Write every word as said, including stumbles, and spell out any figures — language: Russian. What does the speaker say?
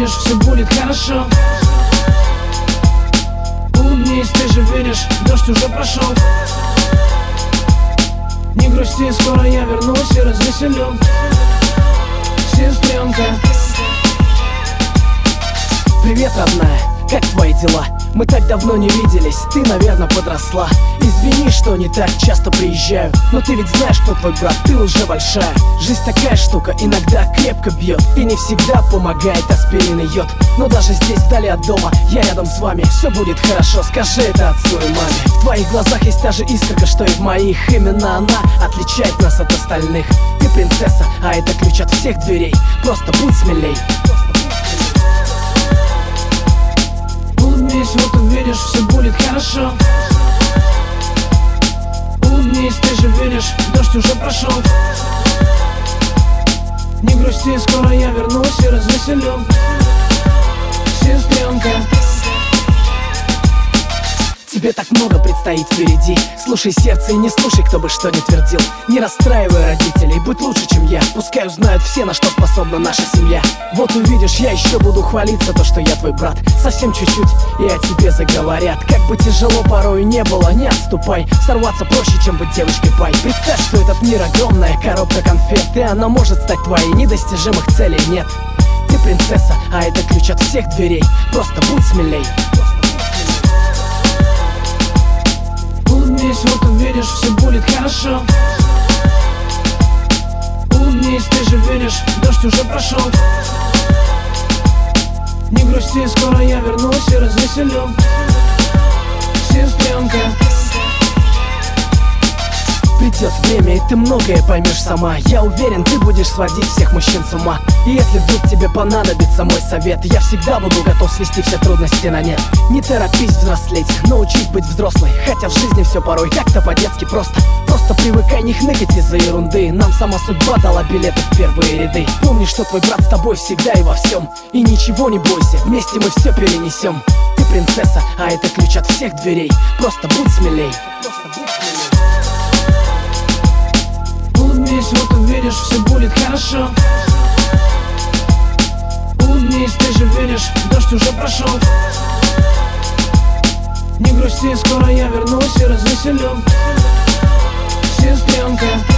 видишь, все будет хорошо. Улыбнись, ты же видишь, дождь уже прошел. Не грусти, скоро я вернусь и развеселю сестренка. Привет, родная, как твои дела? Мы так давно не виделись, ты, наверное, подросла. Извини, что не так часто приезжаю, но ты ведь знаешь, кто твой брат, ты уже большая. Жизнь такая штука, иногда крепко бьет и не всегда помогает аспирин и йод. Но даже здесь, вдали от дома, я рядом с вами. Все будет хорошо, скажи это отцу и маме. В твоих глазах есть та же искорка, что и в моих. Именно она отличает нас от остальных. Ты принцесса, а это ключ от всех дверей. Просто будь смелей. Улыбнись, вот увидишь, все будет хорошо. Улыбнись, ты же видишь, дождь уже прошел. Не грусти, скоро я вернусь и развеселю сестренка. Тебе так много предстоит впереди. Слушай сердце и не слушай, кто бы что ни твердил. Не расстраивай родителей, будь лучше, чем я. Пускай узнают все, на что способна наша семья. Вот увидишь, я еще буду хвалиться, то, что я твой брат. Совсем чуть-чуть, и о тебе заговорят. Как бы тяжело порою не было, не отступай. Сорваться проще, чем быть девочкой пай. Представь, что этот мир огромная коробка конфет, и она может стать твоей, недостижимых целей нет. Ты принцесса, а это ключ от всех дверей. Просто будь смелей. Улыбнись, вот увидишь, все будет хорошо. Улыбнись, ты же видишь, дождь уже прошел. Не грусти, скоро я вернусь и развеселю сестренка. Придет время, и ты многое поймешь сама. Я уверен, ты будешь сводить всех мужчин с ума. И если вдруг тебе понадобится мой совет, я всегда буду готов свести все трудности на нет. Не торопись взрослеть, научись быть взрослой. Хотя в жизни все порой как-то по-детски просто. Просто привыкай не хныкать из-за ерунды. Нам сама судьба дала билеты в первые ряды. Помни, что твой брат с тобой всегда и во всем. И ничего не бойся, вместе мы все перенесем. Ты принцесса, а это ключ от всех дверей. Просто будь смелей. Просто будь смелей. Улыбнись, вот увидишь, все будет хорошо. Улыбнись, ты же видишь, дождь уже прошел. Не грусти, скоро я вернусь и развеселю сестренка.